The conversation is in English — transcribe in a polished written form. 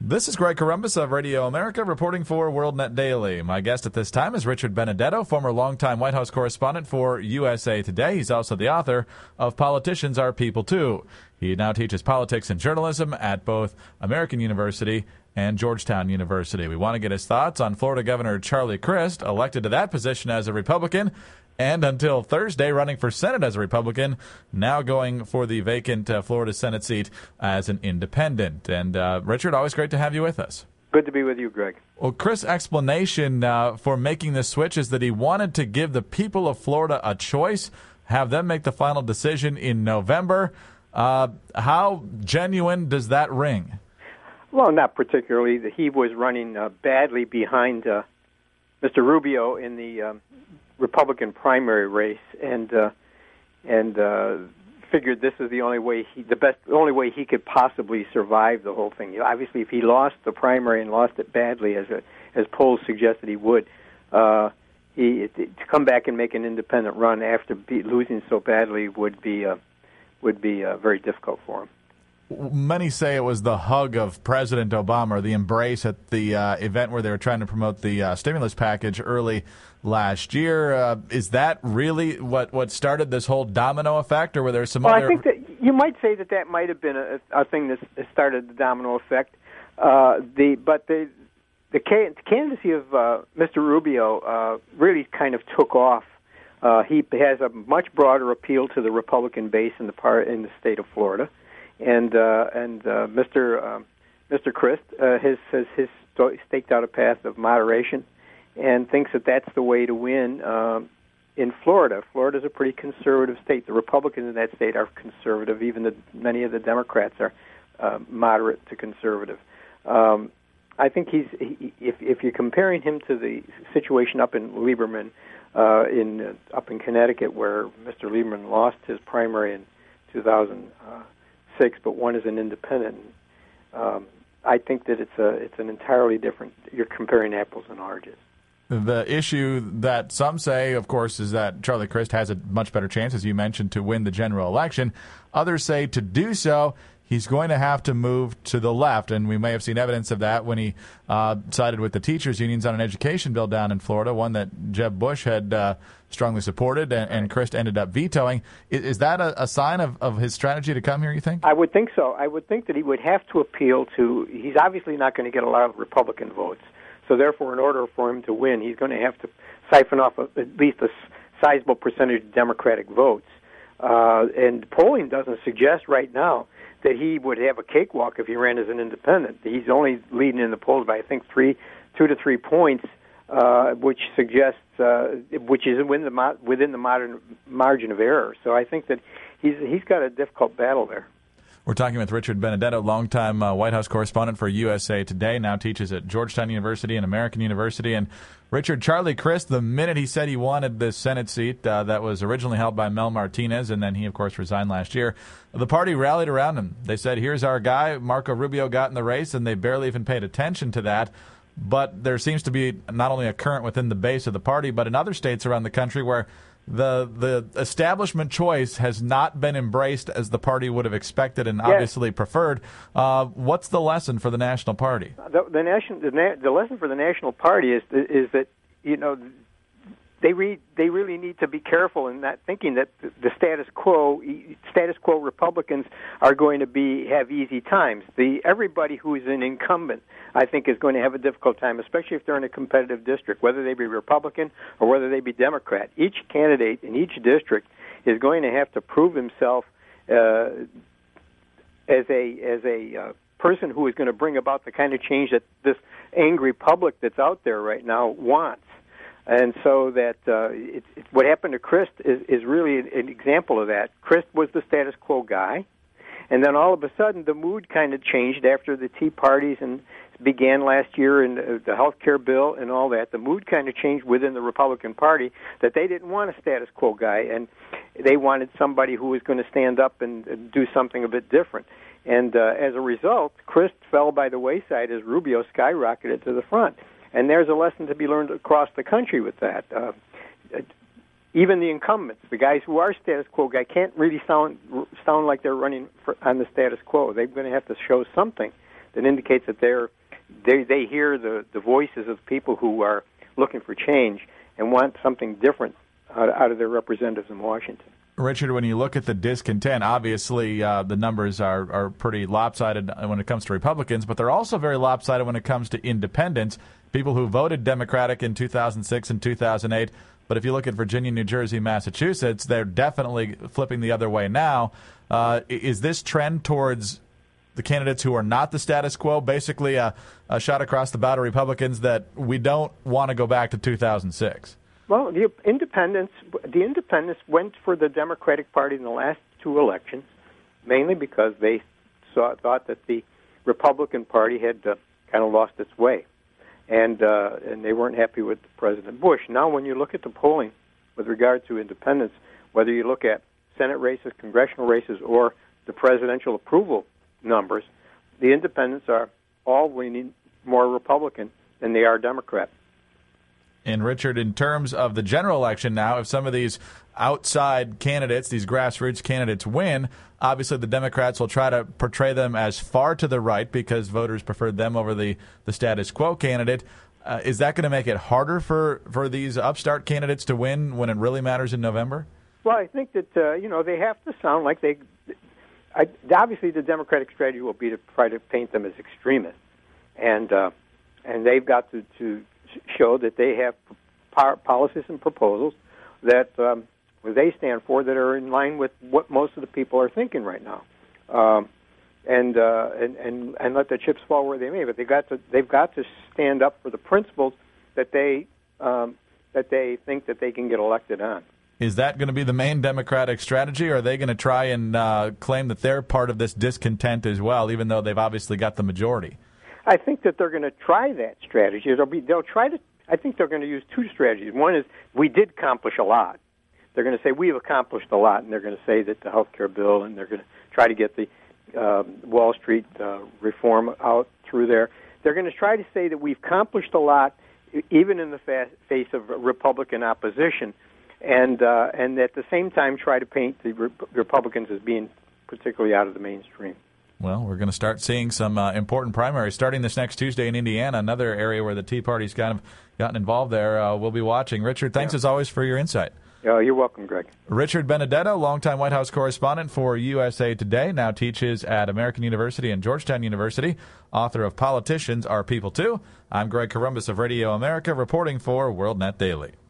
This is Greg Corombos of Radio America reporting for WorldNet Daily. My guest at this time is Richard Benedetto, former longtime White House correspondent for USA Today. He's also the author of Politicians Are People Too. He now teaches politics and journalism at both American University and Georgetown University. We want to get his thoughts on Florida Governor Charlie Crist, elected to that position as a Republican, and until Thursday running for Senate as a Republican, now going for the vacant Florida Senate seat as an independent. And Richard, always great to have you with us. Good to be with you, Greg. Well, Crist's explanation for making this switch is that he wanted to give the people of Florida a choice, have them make the final decision in November. How genuine does that ring? Well, not particularly. He was running badly behind Mr. Rubio in the Republican primary race, and figured this is the only way he could possibly survive the whole thing. Obviously, if he lost the primary and lost it badly, as polls suggested he would, to come back and make an independent run after losing so badly would be very difficult for him. Many say it was the hug of President Obama, or the embrace at the event where they were trying to promote the stimulus package early last year. Is that really what started this whole domino effect, or were there some other... I think that you might say that might have been a thing that started the domino effect. The candidacy of Mr. Rubio really kind of took off. He has a much broader appeal to the Republican base in the state of Florida. And Mr. Crist has staked out a path of moderation and thinks that that's the way to win in Florida. Florida's a pretty conservative state. The Republicans in that state are conservative. Even many of the Democrats are moderate to conservative. I think if you're comparing him to the situation up in Lieberman, up in Connecticut, where Mr. Lieberman lost his primary in 2006, but won as an independent. I think that it's an entirely different. You're comparing apples and oranges. The issue that some say, of course, is that Charlie Crist has a much better chance, as you mentioned, to win the general election. Others say to do so, he's going to have to move to the left, and we may have seen evidence of that when he sided with the teachers' unions on an education bill down in Florida, one that Jeb Bush had strongly supported, and Crist ended up vetoing. Is that a sign of his strategy to come here, you think? I would think so. I would think that he would have to appeal to... He's obviously not going to get a lot of Republican votes, so therefore, in order for him to win, he's going to have to siphon off at least a sizable percentage of Democratic votes. And polling doesn't suggest right now that he would have a cakewalk if he ran as an independent. He's only leading in the polls by, I think, 2 to 3 points, which suggests, which is within the modern margin of error. So I think that he's got a difficult battle there. We're talking with Richard Benedetto, longtime White House correspondent for USA Today, now teaches at Georgetown University and American University. And Richard, Charlie Crist, the minute he said he wanted this Senate seat that was originally held by Mel Martinez, and then he, of course, resigned last year, the party rallied around him. They said, here's our guy. Marco Rubio got in the race, and they barely even paid attention to that. But there seems to be not only a current within the base of the party, but in other states around the country where the establishment choice has not been embraced as the party would have expected and obviously preferred. What's the lesson for the National Party? The lesson for the National Party is that they really need to be careful in not thinking that the status quo Republicans are going to have easy times. Everybody who is an incumbent, I think, is going to have a difficult time, especially if they're in a competitive district, whether they be Republican or whether they be Democrat. Each candidate in each district is going to have to prove himself as a person who is going to bring about the kind of change that this angry public that's out there right now wants. And so that what happened to Crist is really an example of that. Crist was the status quo guy, and then all of a sudden the mood kind of changed after the Tea Parties and began last year and the health care bill and all that. The mood kind of changed within the Republican Party that they didn't want a status quo guy, and they wanted somebody who was going to stand up and do something a bit different. And as a result, Crist fell by the wayside as Rubio skyrocketed to the front. And there's a lesson to be learned across the country with that. Even the incumbents, the guys who are status quo guy, can't really sound like they're running on the status quo. They're going to have to show something that indicates that they hear the voices of people who are looking for change and want something different out of their representatives in Washington. Richard, when you look at the discontent, obviously the numbers are pretty lopsided when it comes to Republicans, but they're also very lopsided when it comes to independents, people who voted Democratic in 2006 and 2008. But if you look at Virginia, New Jersey, Massachusetts, they're definitely flipping the other way now. Is this trend towards the candidates who are not the status quo basically a shot across the bow to Republicans that we don't want to go back to 2006? Well, the independents went for the Democratic Party in the last two elections, mainly because they thought that the Republican Party had kind of lost its way, and they weren't happy with President Bush. Now, when you look at the polling with regard to independents, whether you look at Senate races, congressional races, or the presidential approval numbers, the independents are all leaning more Republican than they are Democrat. And, Richard, in terms of the general election now, if some of these outside candidates, these grassroots candidates win, obviously the Democrats will try to portray them as far to the right because voters preferred them over the status quo candidate. Is that going to make it harder for these upstart candidates to win when it really matters in November? Well, I think that, they have to sound like obviously the Democratic strategy will be to try to paint them as extremists. And they've got to show that they have policies and proposals that they stand for that are in line with what most of the people are thinking right now, and let the chips fall where they may. But they've got to stand up for the principles that they think that they can get elected on. Is that going to be the main Democratic strategy, or are they going to try and claim that they're part of this discontent as well, even though they've obviously got the majority? I think that they're going to try that strategy. They'll try to. I think they're going to use two strategies. One is we did accomplish a lot. They're going to say we've accomplished a lot, and they're going to say that the health care bill, and they're going to try to get the Wall Street reform out through there. They're going to try to say that we've accomplished a lot, even in the face of Republican opposition, and at the same time try to paint the Republicans as being particularly out of the mainstream. Well, we're going to start seeing some important primaries starting this next Tuesday in Indiana, another area where the Tea Party's kind of gotten involved there. We'll be watching. Richard, thanks as always for your insight. You're welcome, Greg. Richard Benedetto, longtime White House correspondent for USA Today, now teaches at American University and Georgetown University, author of Politicians Are People Too. I'm Greg Corombos of Radio America, reporting for WorldNet Daily.